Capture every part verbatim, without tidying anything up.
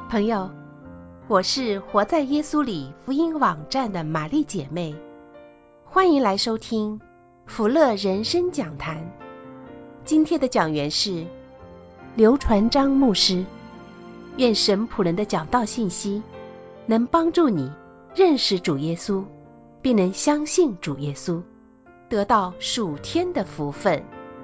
朋友，我是活在耶稣里福音网站的玛丽姐妹，欢迎来收听福乐人生讲坛。今天的讲员是刘传章牧师。愿神仆人的讲道信息能帮助你认识主耶稣，并能相信主耶稣，得到属天的福分。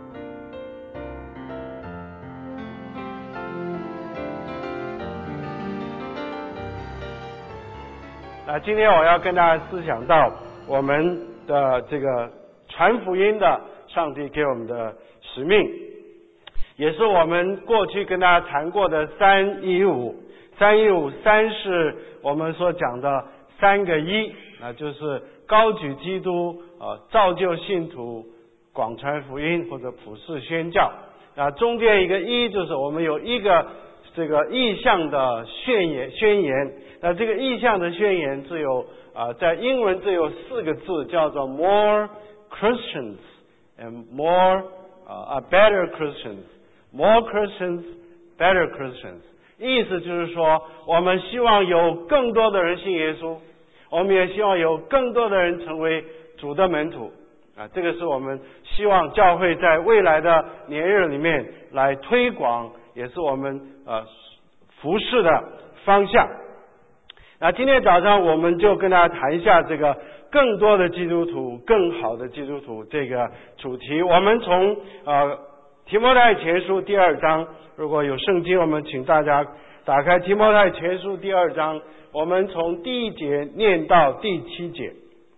那今天我要跟大家思想到我们的这个传福音的上帝给我们的使命，也是我们过去跟大家谈过的三一五。三一五三是我们所讲的三个一，那就是高举基督，呃，造就信徒，广传福音或者普世宣教。那中间一个一就是我们有一个这个意向的宣言宣言。那这个意向的宣言只有啊、呃，在英文只有四个字，叫做 more Christians and more、uh, a better Christians, more Christians, better Christians。意思就是说，我们希望有更多的人信耶稣，我们也希望有更多的人成为主的门徒啊，这个是我们希望教会在未来的年日里面来推广，也是我们呃服事的方向。那今天早上我们就跟大家谈一下这个更多的基督徒，更好的基督徒这个主题。我们从呃提摩太前书第二章，如果有圣经，我们请大家打开提摩太前书第二章，我们从第一节念到第七节。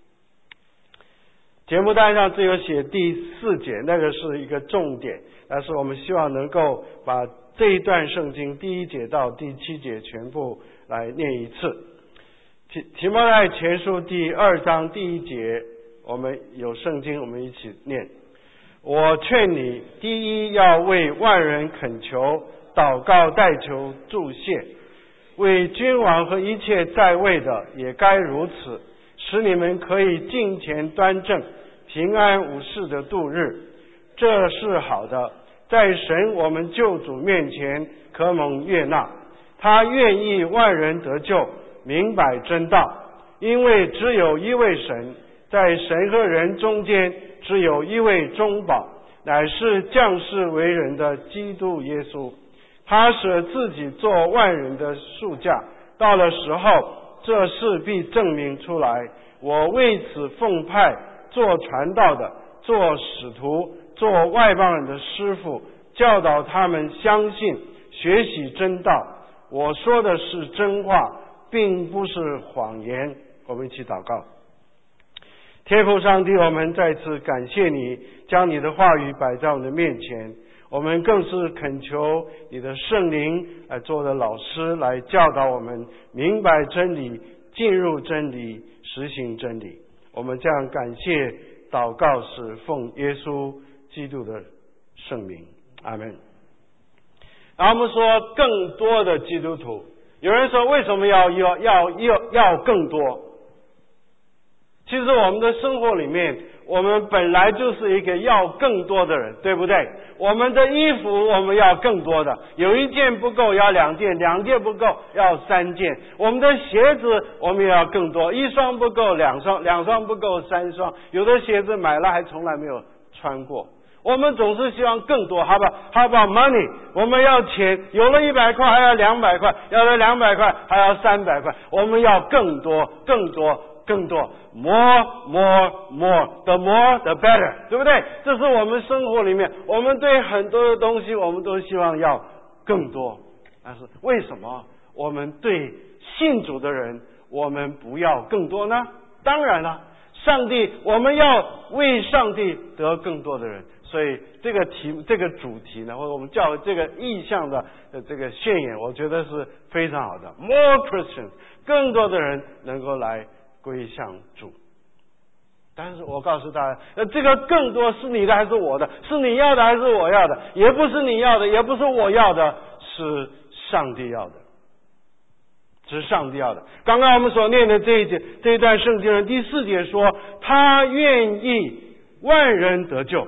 节目单上只有写第四节，那个是一个重点，但是我们希望能够把这一段圣经第一节到第七节全部来念一次。提提摩太前书第二章第一节，我们有圣经，我们一起念。我劝你，第一要为万人恳求、祷告、代求、祝谢，为君王和一切在位的也该如此，使你们可以敬虔端正，平安无事的度日。这是好的，在神我们救主面前可蒙悦纳。他愿意万人得救，明白真道，因为只有一位神，在神和人中间只有一位中保，乃是降世为人的基督耶稣。他舍自己做万人的赎价，到了时候，这事必证明出来。我为此奉派做传道的，做使徒，做外邦人的师傅，教导他们相信，学习真道。我说的是真话，并不是谎言。我们一起祷告。天父上帝，我们再次感谢你，将你的话语摆在我们的面前，我们更是恳求你的圣灵来做的老师，来教导我们明白真理，进入真理，实行真理。我们这样感谢祷告是奉耶稣基督的圣名，阿们。然后我们说更多的基督徒，有人说为什么要要要要要更多？其实我们的生活里面，我们本来就是一个要更多的人，对不对？我们的衣服我们要更多的，有一件不够要两件，两件不够要三件。我们的鞋子我们也要更多，一双不够两双，两双不够三双，有的鞋子买了还从来没有穿过。我们总是希望更多，好吧 ？How about money？ 我们要钱，有了一百块还要两百块，有了两百块还要三百块，我们要更多，更多。更多 more more more the more the better， 对不对？这是我们生活里面，我们对很多的东西我们都希望要更多，但是为什么我们对信主的人我们不要更多呢？当然了，上帝我们要为上帝得更多的人，所以这个题这个主题呢，或者我们叫这个意向的这个宣言，我觉得是非常好的。 More Christians， 更多的人能够来归向主。但是我告诉大家，呃，这个更多是你的还是我的？是你要的还是我要的？也不是你要的，也不是我要的，是上帝要的，是上帝要的。刚刚我们所念的这一节这一段圣经的第四节说，他愿意万人得救。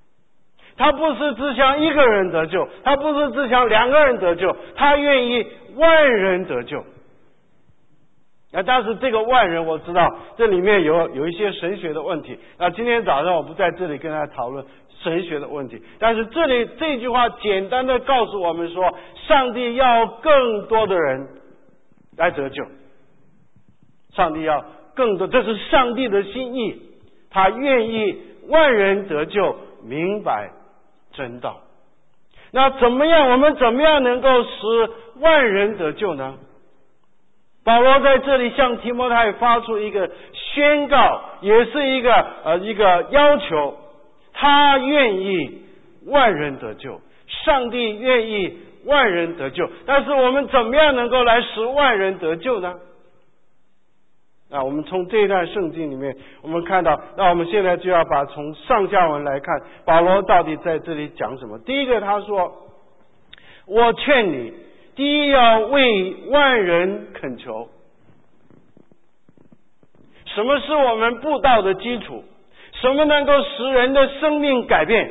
他不是只想一个人得救，他不是只想两个人得救，他愿意万人得救。啊，但是这个万人我知道这里面有有一些神学的问题。那今天早上我不在这里跟大家讨论神学的问题，但是这里这句话简单的告诉我们说，上帝要更多的人来得救，上帝要更多，这是上帝的心意，他愿意万人得救，明白真道。那怎么样，我们怎么样能够使万人得救呢？保罗在这里向提摩太发出一个宣告，也是一个呃一个要求，他愿意万人得救，上帝愿意万人得救，但是我们怎么样能够来使万人得救呢？啊，我们从这一段圣经里面我们看到，那我们现在就要把从上下文来看保罗到底在这里讲什么。第一个他说，我劝你第一要为万人恳求。什么是我们布道的基础？什么能够使人的生命改变？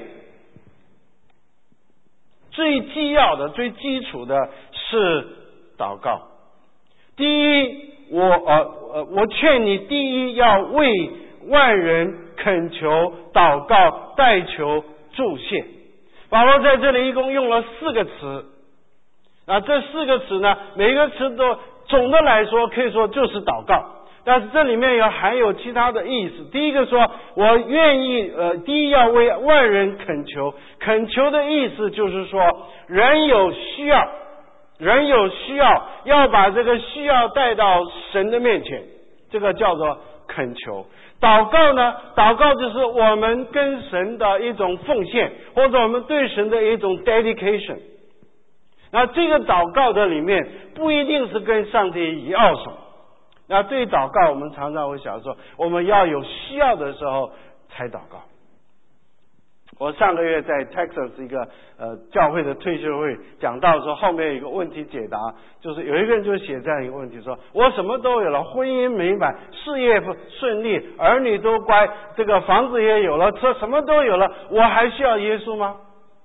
最基要的最基础的是祷告。第一我呃呃我劝你第一要为万人恳求、祷告、代求、祝谢。保罗在这里一共用了四个词，啊，这四个词呢，每一个词都总的来说可以说就是祷告，但是这里面有含有其他的意思。第一个说，我愿意呃，第一要为万人恳求，恳求的意思就是说，人有需要，人有需要，要把这个需要带到神的面前，这个叫做恳求。祷告呢，祷告就是我们跟神的一种奉献，或者我们对神的一种 dedication。那这个祷告的里面不一定是跟上帝要什么。那对祷告，我们常常会想说，我们要有需要的时候才祷告。我上个月在 Texas 一个呃教会的退休会讲到说，后面有一个问题解答，就是有一个人就写这样一个问题说，我什么都有了，婚姻美满，事业顺利，儿女都乖，这个房子也有了，车什么都有了，我还需要耶稣吗？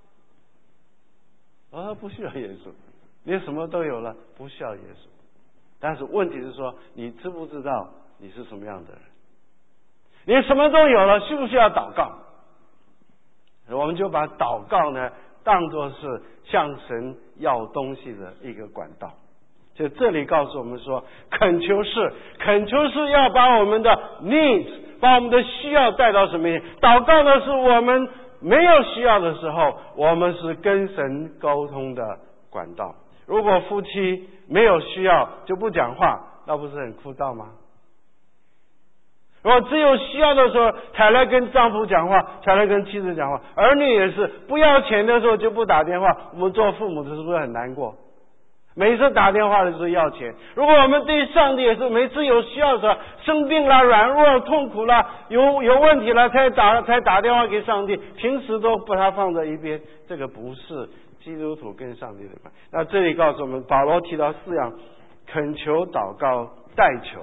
我说不需要耶稣，你什么都有了，不需要耶稣。但是问题是说，你知不知道你是什么样的人？你什么都有了，需不需要祷告？我们就把祷告呢当作是向神要东西的一个管道。就这里告诉我们说，恳求是恳求是要把我们的 needs， 把我们的需要带到神面前。祷告呢是我们没有需要的时候，我们是跟神沟通的管道。如果夫妻没有需要就不讲话，那不是很枯燥吗？如果只有需要的时候才来跟丈夫讲话，才来跟妻子讲话，儿女也是不要钱的时候就不打电话，我们做父母的是不是很难过？每次打电话的时候要钱。如果我们对上帝也是每次有需要的时候，生病啦、软弱了、痛苦啦、有有问题了才打才打电话给上帝，平时都把它放在一边，这个不是基督徒跟上帝的关系。那这里告诉我们，保罗提到四样：恳求、祷告、代求。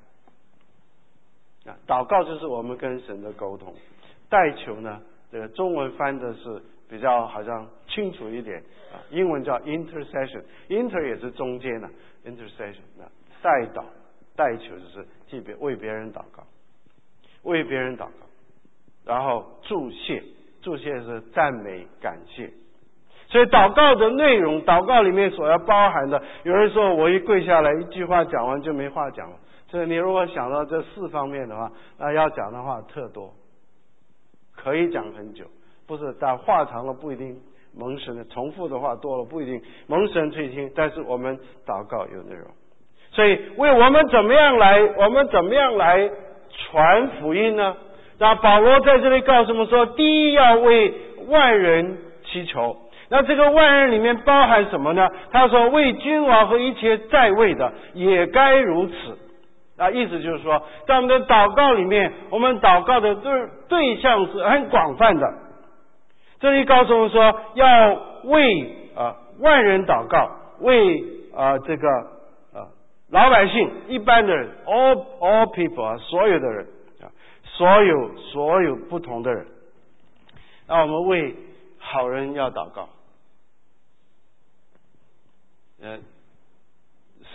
啊，祷告就是我们跟神的沟通，代求呢，这个中文翻的是比较好像清楚一点啊，英文叫 intercession，inter 也是中间的 intercession， 那代祷、代求就是替别为别人祷告，为别人祷告，然后祝谢，祝谢是赞美、感谢。所以祷告的内容，祷告里面所要包含的，有人说我一跪下来一句话讲完就没话讲了。所以你如果想到这四方面的话，那要讲的话特多，可以讲很久，不是但话长了不一定蒙神的，重复的话多了不一定蒙神垂听，但是我们祷告有内容。所以为我们怎么样来我们怎么样来传福音呢？那保罗在这里告诉我们说，第一要为万人祈求。那这个万人里面包含什么呢？他说为君王和一切在位的也该如此。啊，意思就是说，在我们的祷告里面，我们祷告的对对象是很广泛的。这里告诉我们说，要为啊万人祷告，为啊这个啊老百姓、一般的人 ，all all people 啊，所有的人啊，所有所有不同的人。那我们为好人要祷告。呃，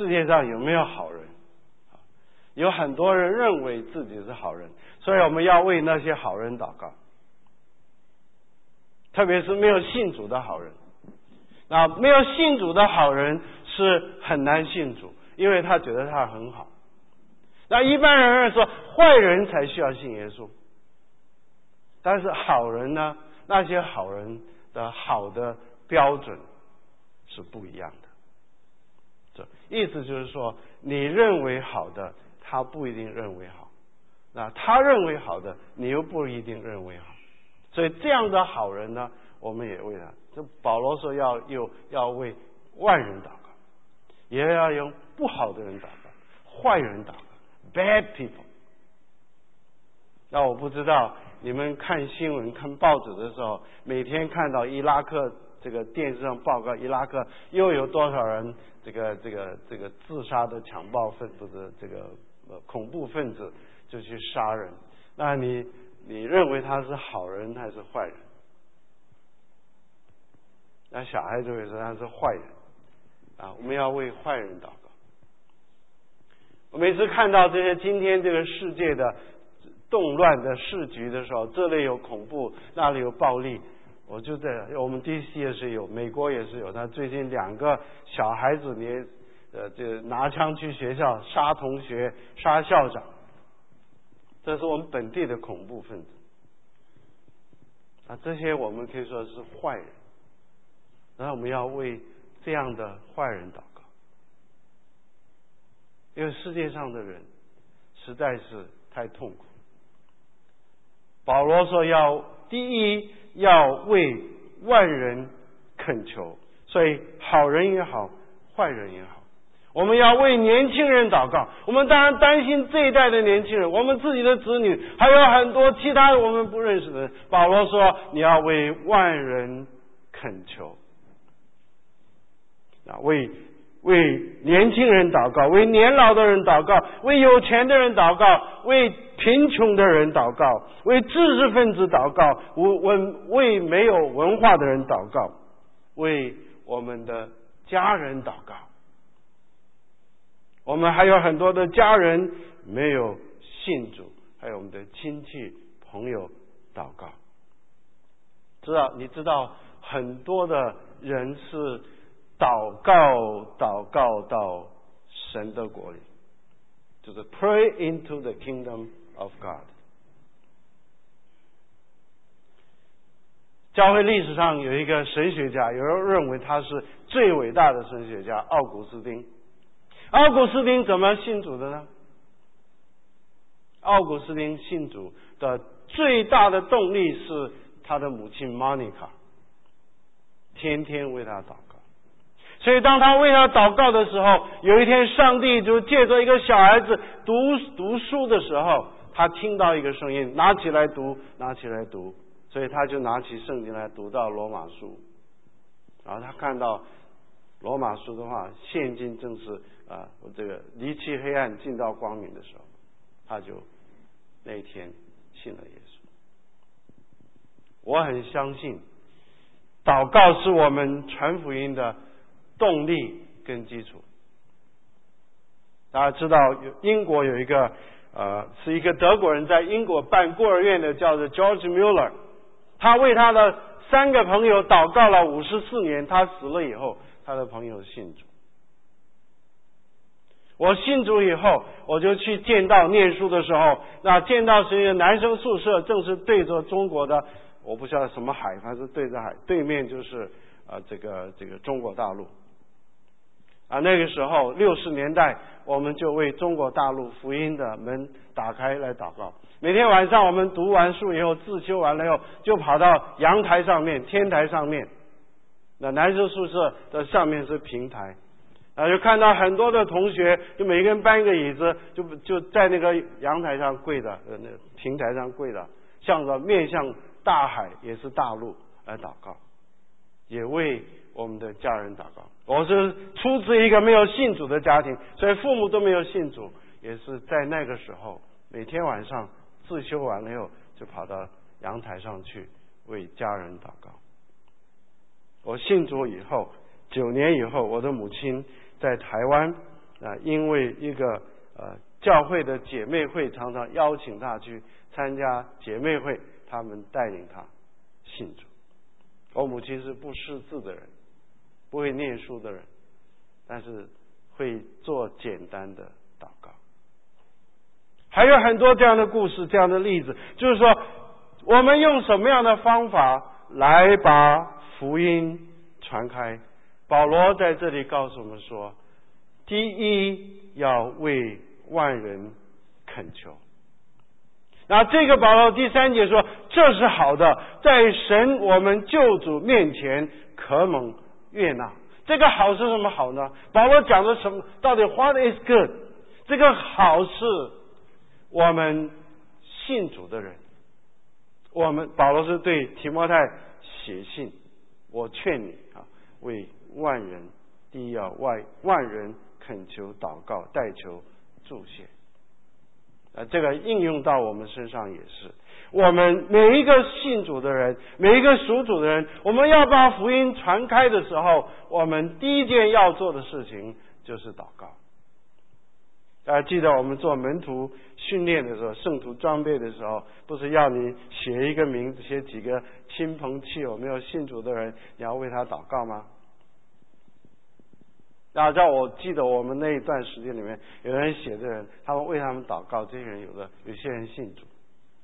世界上有没有好人？有很多人认为自己是好人，所以我们要为那些好人祷告，特别是没有信主的好人。那没有信主的好人是很难信主，因为他觉得他很好。那一般人认为说坏人才需要信耶稣，但是好人呢，那些好人的好的标准是不一样的。这意思就是说，你认为好的他不一定认为好，那他认为好的你又不一定认为好，所以这样的好人呢，我们也为他。这保罗说要有要为万人祷告，也要用不好的人祷告，坏人祷告 bad people。 那我不知道你们看新闻看报纸的时候，每天看到伊拉克这个电视上报告伊拉克又有多少人这个这个这个自杀的强暴分子的这个呃恐怖分子就去杀人，那你你认为他是好人还是坏人？那小孩子会说他是坏人啊！我们要为坏人祷告。我每次看到这些今天这个世界的动乱的市局的时候，这里有恐怖，那里有暴力，我就在我们 D C 也是有，美国也是有。他最近两个小孩子也呃，就拿枪去学校杀同学、杀校长，这是我们本地的恐怖分子。啊，这些我们可以说是坏人。然后我们要为这样的坏人祷告，因为世界上的人实在是太痛苦。保罗说要第一要为万人恳求，所以好人也好，坏人也好，我们要为年轻人祷告。我们当然担心这一代的年轻人，我们自己的子女，还有很多其他我们不认识的人。保罗说你要为万人恳求，啊，为为年轻人祷告，为年老的人祷告，为有钱的人祷告，为贫穷的人祷告，为知识分子祷告，为为没有文化的人祷告，为我们的家人祷告。我们还有很多的家人没有信主，还有我们的亲戚朋友祷告。知道你知道很多的人是祷告祷告到神的国里，就是 pray into the kingdom of God。 教会历史上有一个神学家，有人认为他是最伟大的神学家，奥古斯丁。奥古斯丁怎么信主的呢？奥古斯丁信主的最大的动力是他的母亲 Monica 天天为他祷告。所以当他为他祷告的时候，有一天上帝就借着一个小孩子读读书的时候，他听到一个声音，拿起来读拿起来读，所以他就拿起圣经来读到罗马书，然后他看到罗马书的话，现今正是啊、呃、这个离弃黑暗进到光明的时候，他就那一天信了耶稣。我很相信祷告是我们传福音的动力跟基础。大家知道英国有一个呃是一个德国人在英国办孤儿院的，叫做 George Mueller， 他为他的三个朋友祷告了五十四年，他死了以后他的朋友信主。我信主以后，我就去见到念书的时候，那见到是一个男生宿舍，正是对着中国的，我不晓得什么海，它是对着海，对面就是呃这个这个中国大陆。啊，那个时候六十年代，我们就为中国大陆福音的门打开来祷告。每天晚上我们读完书以后，自修完了以后，就跑到阳台上面、天台上面。那男生宿舍的上面是平台，啊，就看到很多的同学，就每个人搬一个椅子，就就在那个阳台上跪着，呃，那平台上跪着，向着面向大海，也是大陆来祷告，也为我们的家人祷告。我是出自一个没有信主的家庭，所以父母都没有信主，也是在那个时候，每天晚上自修完了以后，就跑到阳台上去为家人祷告。我信主以后，九年以后，我的母亲在台湾啊，因为一个呃教会的姐妹会常常邀请他去参加姐妹会，他们带领他信主。我母亲是不识字的人，不会念书的人，但是会做简单的祷告。还有很多这样的故事，这样的例子，就是说我们用什么样的方法来把福音传开。保罗在这里告诉我们说，第一要为万人恳求。那这个保罗第三节说，这是好的，在神我们救主面前可蒙悦纳。这个好是什么好呢？保罗讲的什么？到底 what is good？ 这个好是我们信主的人，我们保罗是对提摩太写信，我劝你啊，为万人，第一要万万人恳求祷告，代求祝谢。啊，这个应用到我们身上也是。我们每一个信主的人，每一个属主的人，我们要把福音传开的时候，我们第一件要做的事情就是祷告。大家记得我们做门徒训练的时候，圣徒装备的时候，不是要你写一个名字，写几个亲朋戚友没有信主的人，你要为他祷告吗？然后让我记得我们那一段时间里面，有人写的人，他们为他们祷告，这些人有的有些人信主，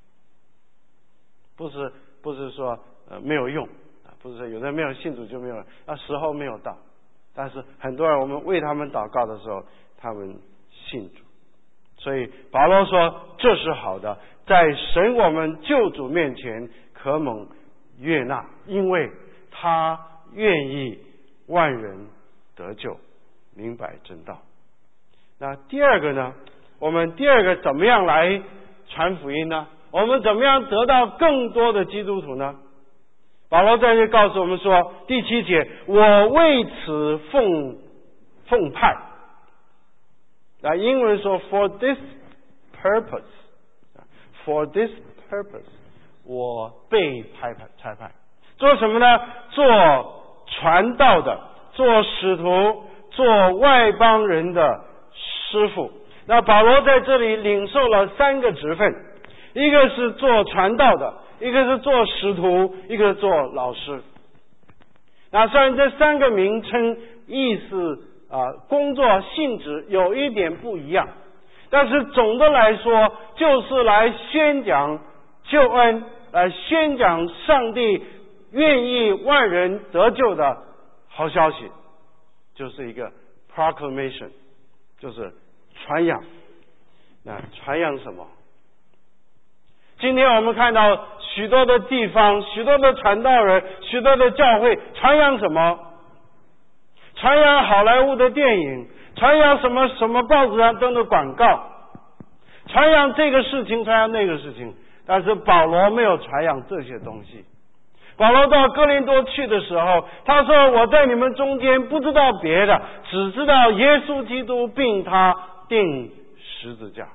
不是不是说呃没有用啊，不是说有的没有信主就没有，那时候没有到，但是很多人我们为他们祷告的时候，他们信主。所以保罗说这是好的，在神我们救主面前可蒙悦纳，因为他愿意万人得救，明白真道。那第二个呢，我们第二个怎么样来传福音呢？我们怎么样得到更多的基督徒呢？保罗在这告诉我们说，第七节，我为此奉奉派。那英文说 for this purpose for this purpose 我被派派差派做什么呢？做传道的，做使徒，做外邦人的师傅。那保罗在这里领受了三个职分，一个是做传道的，一个是做使徒，一个是做老师。那虽然这三个名称意思啊，工作性质有一点不一样，但是总的来说，就是来宣讲救恩，来宣讲上帝愿意万人得救的好消息，就是一个 proclamation， 就是传扬。那传扬什么？今天我们看到许多的地方，许多的传道人，许多的教会传扬什么？传扬好莱坞的电影，传扬什么什么报纸上登的广告，传扬这个事情，传扬那个事情。但是保罗没有传扬这些东西。保罗到哥林多去的时候，他说我在你们中间不知道别的，只知道耶稣基督并他钉十字架。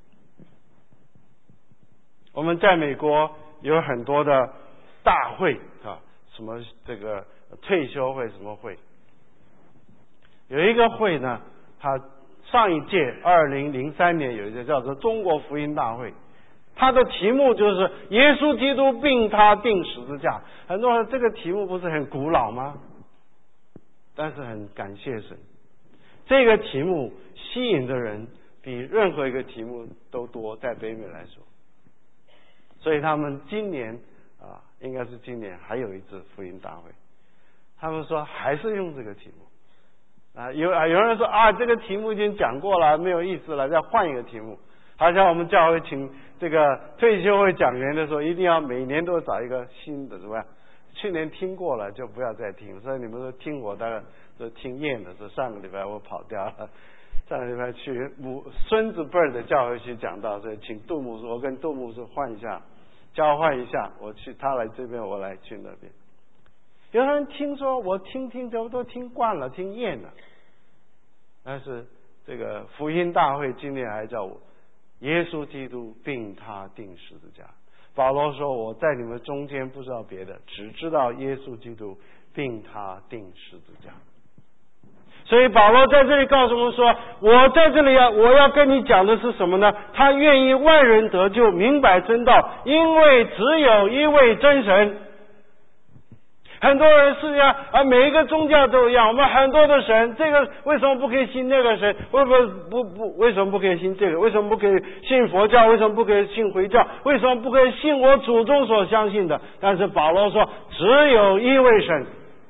我们在美国有很多的大会啊，什么这个退休会什么会，有一个会呢，他上一届二零零三年有一个叫做中国福音大会，它的题目就是耶稣基督并他钉十字架。很多人这个题目不是很古老吗？但是很感谢神，这个题目吸引的人比任何一个题目都多，在北美来说。所以他们今年啊，应该是今年还有一次福音大会，他们说还是用这个题目啊，有啊有人说啊，这个题目已经讲过了，没有意思了，再换一个题目。好像我们教会请这个退休会讲员的时候，一定要每年都找一个新的，怎么样？去年听过了就不要再听，所以你们都听我的都听厌的。说上个礼拜我跑掉了，上个礼拜去母孙子辈的教会去讲到，所以请杜牧师，我跟杜牧师换一下，交换一下，我去他来这边，我来去那边。有人听说我听听这都听惯了，听厌了。但是这个福音大会今年还叫我耶稣基督并他钉十字架。保罗说我在你们中间不知道别的，只知道耶稣基督并他钉十字架。 所以保罗在这里告诉我们说，我在这里要我要跟你讲的是什么呢？他愿意万人得救，明白真道，因为只有一位真神。很多人是这样啊，每一个宗教都一样，我们很多的神，这个为什么不可以信那个神？为什么不不为什么不可以信这个？为什么不可以信佛教？为什么不可以信回教？为什么不可以信我祖宗所相信的？但是保罗说，只有一位神，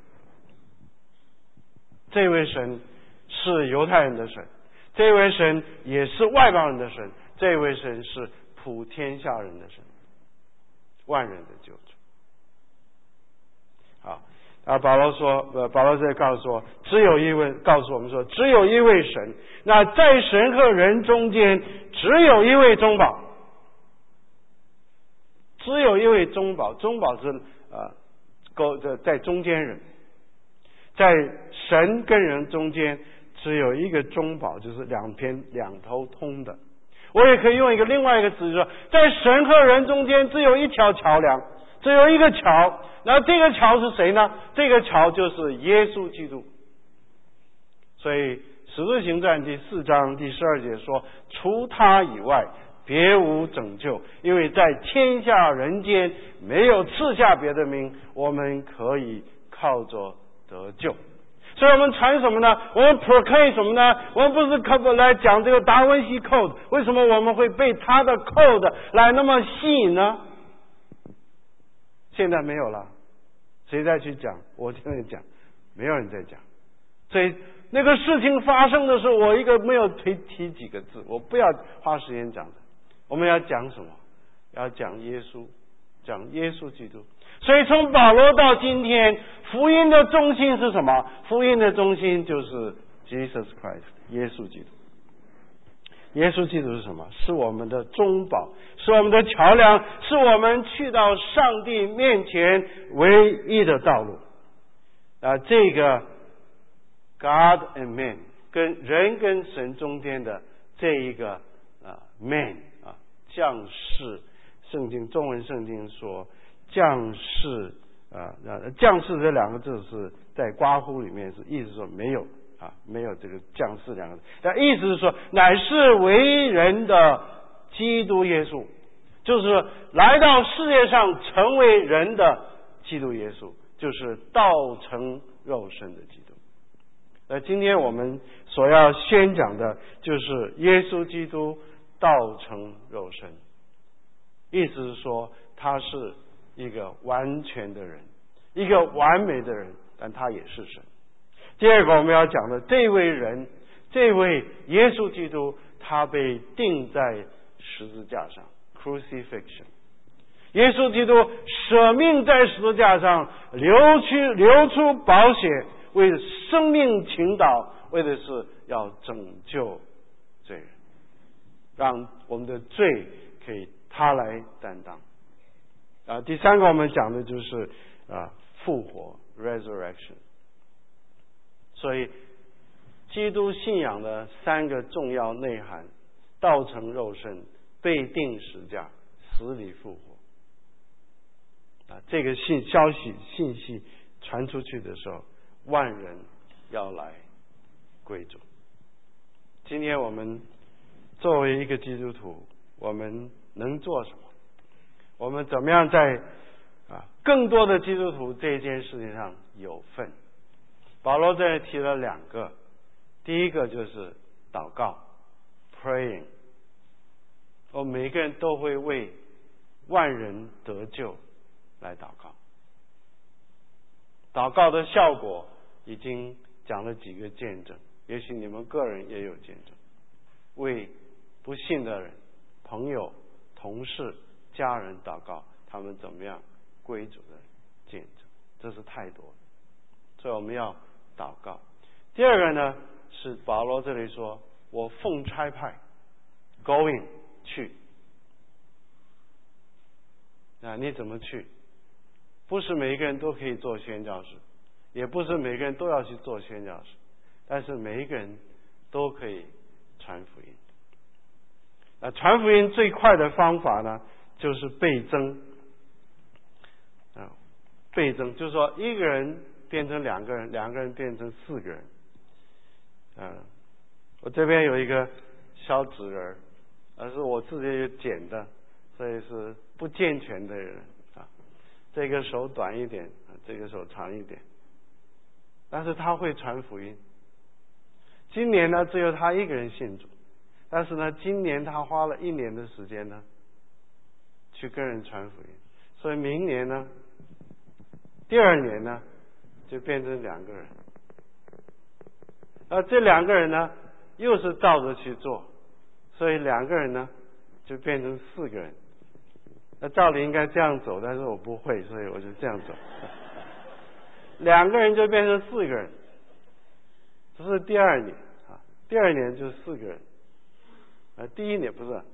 这位神是犹太人的神，这位神也是外邦人的神，这位神是普天下人的神，万人的救主。好，啊，保罗说，呃，保罗在告诉说，只有一位，告诉我们说，只有一位神。那在神和人中间，只有一位中保，只有一位中保，中保是呃，勾在在中间人，在神跟人中间，只有一个中保，就是两边两头通的。我也可以用一个另外一个词说，在神和人中间，只有一条桥梁。只有一个桥，那这个桥是谁呢？这个桥就是耶稣基督。所以使徒行传第四章第十二节说，除他以外别无拯救，因为在天下人间没有赐下别的名，我们可以靠着得救。所以我们传什么呢？我们 proclaim 什么呢？我们不是靠来讲这个达文西 code， 为什么我们会被他的 code 来那么吸引呢？现在没有了，谁再去讲？我现在讲，没有人在讲。所以那个事情发生的时候，我一个没有提提几个字，我不要花时间讲的。我们要讲什么？要讲耶稣，讲耶稣基督。所以从保罗到今天，福音的中心是什么？福音的中心就是 Jesus Christ， 耶稣基督。耶稣基督是什么？是我们的中保，是我们的桥梁，是我们去到上帝面前唯一的道路。啊，这个 God and man 跟人跟神中间的这一个啊 man 啊降世，圣经中文圣经说降世啊，降世这两个字是在刮胡里面是意思说没有。啊，没有这个降世两个字，但意思是说，乃是为人的基督耶稣，就是来到世界上成为人的基督耶稣，就是道成肉身的基督。那今天我们所要宣讲的就是耶稣基督道成肉身，意思是说他是一个完全的人，一个完美的人，但他也是神。第二个我们要讲的这位人，这位耶稣基督，他被钉在十字架上 crucifixion。 耶稣基督舍命在十字架上流出流出宝血，为生命倾倒，为的是要拯救罪人，让我们的罪可以他来担当。啊，第三个我们讲的就是啊复活 resurrection。所以基督信仰的三个重要内涵：道成肉身、被钉十架、死里复活。啊，这个信消息信息传出去的时候，万人要来归主。今天我们作为一个基督徒，我们能做什么？我们怎么样在啊更多的基督徒这件事情上有份？保罗这里提了两个，第一个就是祷告 praying， 我们每一个人都会为万人得救来祷告。祷告的效果已经讲了几个见证，也许你们个人也有见证，为不信的人、朋友、同事、家人祷告，他们怎么样归主的见证，这是太多了，所以我们要祷告。第二个呢，是保罗这里说，我奉差派 going 去。那你怎么去？不是每一个人都可以做宣教士，也不是每个人都要去做宣教士，但是每一个人都可以传福音。那传福音最快的方法呢，就是倍增。啊，倍增就是说一个人变成两个人，两个人变成四个人。 嗯，我这边有一个小纸人，而是我自己剪的，所以是不健全的人啊。这个手短一点，这个手长一点，但是他会传福音。今年呢，只有他一个人信主，但是呢，今年他花了一年的时间呢，去跟人传福音，所以明年呢，第二年呢，就变成两个人。而这两个人呢，又是照着去做，所以两个人呢，就变成四个人。那照理应该这样走，但是我不会，所以我就这样走。两个人就变成四个人，这是第二年啊，第二年就四个人，啊，第一年不是，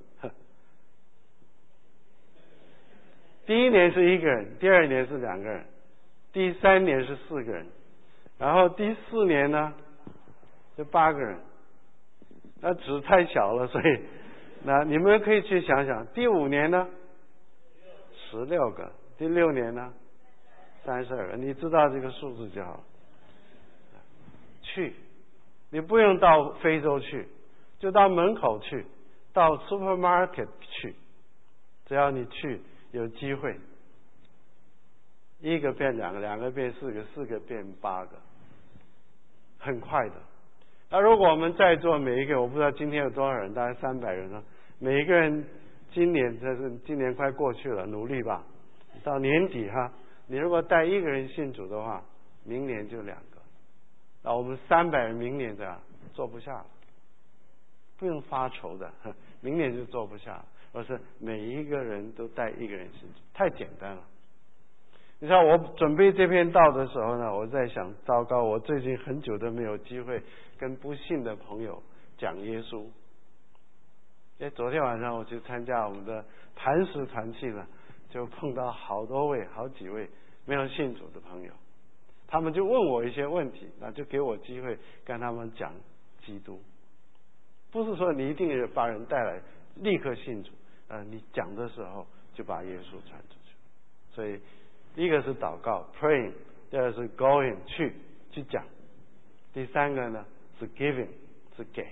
第一年是一个人，第二年是两个人，第三年是四个人，然后第四年呢？就八个人，那纸太小了，所以那你们可以去想想，第五年呢，十六个，第六年呢，三十二个，你知道这个数字就好。去，你不用到非洲去，就到门口去，到 supermarket 去，只要你去，有机会，一个变两个，两个变四个，四个变八个，很快的。那如果我们在座每一个，我不知道今天有多少人，大概三百人了，每一个人今年这是今年快过去了，努力吧，到年底哈，你如果带一个人信主的话，明年就两个，那我们三百人明年的做不下了，不用发愁的，明年就做不下了，而是每一个人都带一个人信主，太简单了。你像我准备这篇道的时候呢，我在想，糟糕，我最近很久都没有机会跟不信的朋友讲耶稣。哎，昨天晚上我去参加我们的磐石团契呢，就碰到好多位、好几位没有信主的朋友，他们就问我一些问题，那就给我机会跟他们讲基督。不是说你一定把人带来立刻信主，呃，你讲的时候就把耶稣传出去。所以一个是祷告 praying， 第二个是 going 去去讲，第三个呢是 giving 是给。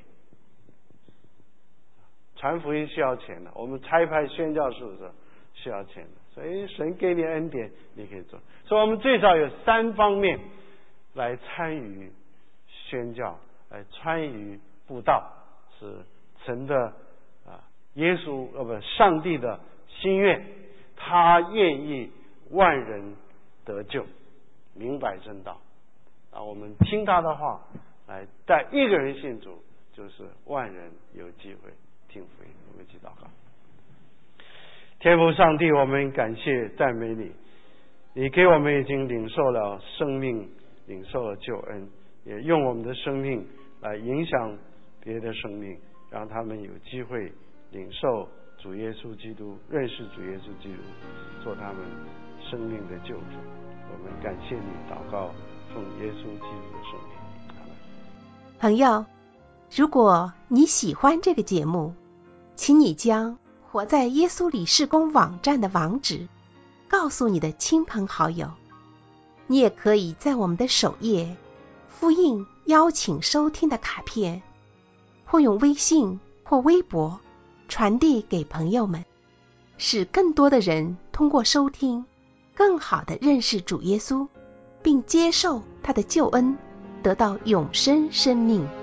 传福音需要钱的，我们差派宣教士的时候需要钱的，所以神给你恩典，你可以做。所以我们最少有三方面来参与宣教，来参与布道，是神的啊耶稣呃不上帝的心愿，他愿意万人得救，明白真道。啊，我们听他的话，来带一个人信主，就是万人有机会听福音。我们一起祷告。天父上帝，我们感谢赞美你，你给我们已经领受了生命，领受了救恩，也用我们的生命来影响别的生命，让他们有机会领受主耶稣基督，认识主耶稣基督，做他们生命的救主。我们感谢你，祷告奉耶稣基督的圣名，阿们。 朋友，如果你喜欢这个节目，请你将活在耶稣里事工网站的网址告诉你的亲朋好友。你也可以在我们的首页复印邀请收听的卡片，或用微信或微博传递给朋友们，使更多的人通过收听更好地认识主耶稣，并接受他的救恩，得到永生生命。